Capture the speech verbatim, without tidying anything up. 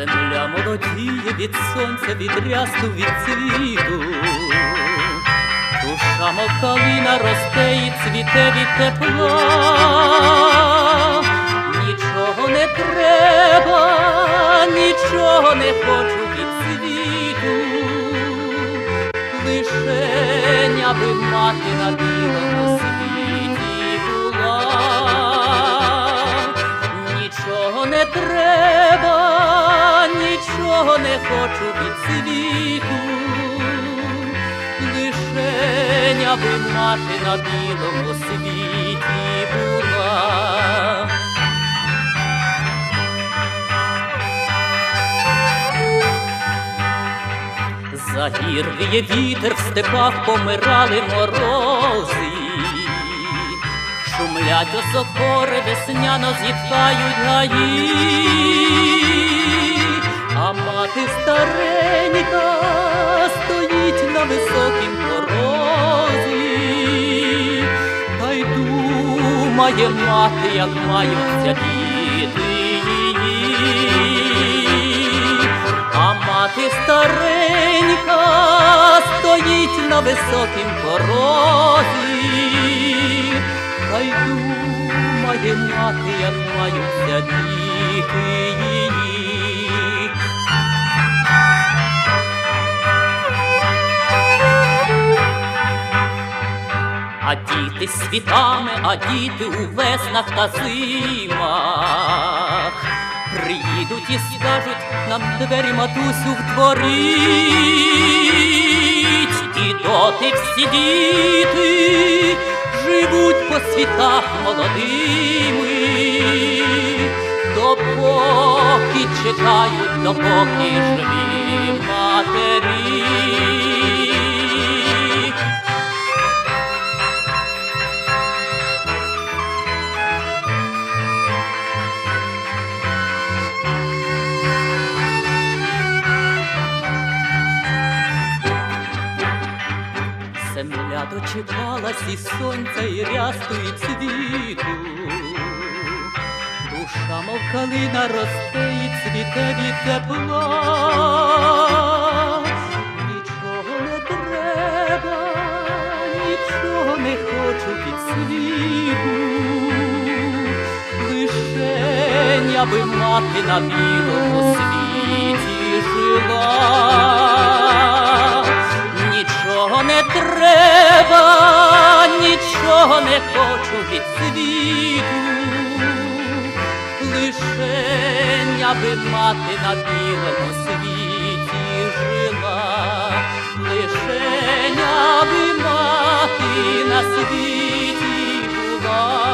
Земля молодіє від сонця, від рясту, від цвіту. Душа, мов калина, росте і цвіте від тепла. Нічого не треба, нічого не хочу від світу, лишень, аби мати на білому світі була. Нічого не треба, нічого не хочу від світу, лишень, аби мати на білому світі була. Загірвіє вітер, в степах помирали морози, шумлять осокори, весняно зітхають гаї, а мати старенька стоїть на високім порозі, та й думає мати, як маються діти її. А мати старенька стоїть на високім порозі, та й думає мати, як маються діти її. А діти світами, а діти у веснах та зимах приїдуть і скажуть, нам двері матусю втворіть. І доти всі діти живуть по світах молодими, допоки чекають, допоки живі матері. Земля дочекалась і сонця, і рясту, і цвіту. Душа, мов калина, росте і цвіте від тепла. Нічого не треба, нічого не хочу від світу, лишень, аби мати на білому світі жила. Нічого не треба, нічого не хочу від світу, лишень, аби мати на білому світі жила, лишень, аби мати на світі була.